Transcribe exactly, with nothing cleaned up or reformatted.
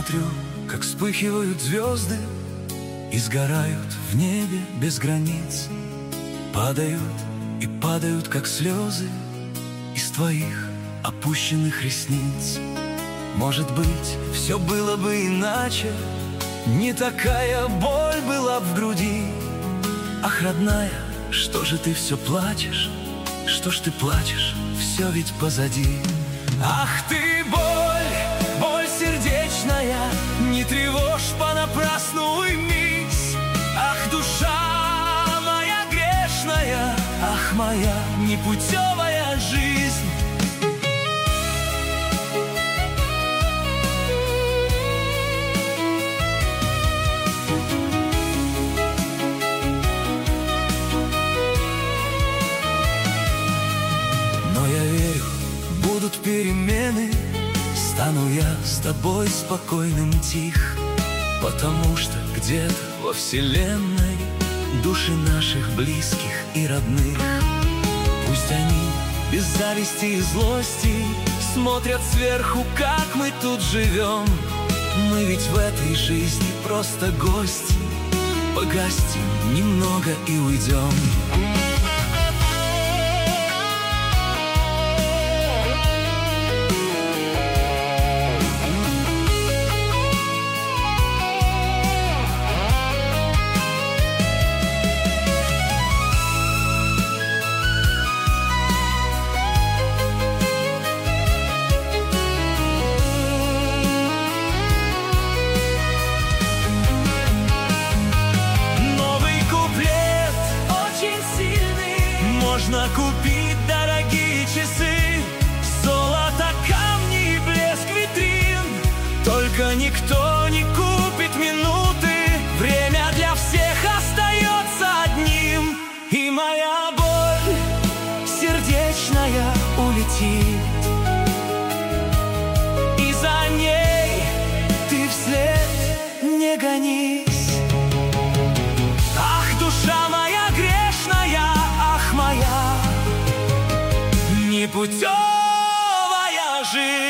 смотрю, как вспыхивают звезды и сгорают в небе без границ, падают и падают, как слезы из твоих опущенных ресниц. Может быть, все было бы иначе, не такая боль была в груди. Ах, родная, что же ты все плачешь? Что ж ты плачешь? Все ведь позади. Ах ты, боль, боль сердечная, не тревожь понапрасну, уймись. Ах, душа моя грешная, ах, моя непутевая жизнь. Но я верю, будут перемены, стану я с тобой спокойным, тих, потому что где-то во вселенной души наших близких и родных. Пусть они без зависти и злости смотрят сверху, как мы тут живем. Мы ведь в этой жизни просто гости, погостим немного и уйдем. Можно купить дорогие часы, золото, камни и блеск витрин, только никто не купит минуты. Время для всех остается одним, и моя боль сердечная улетит, и за ней ты вслед не гонись. Ах, душа моя грешная, моя непутевая жизнь.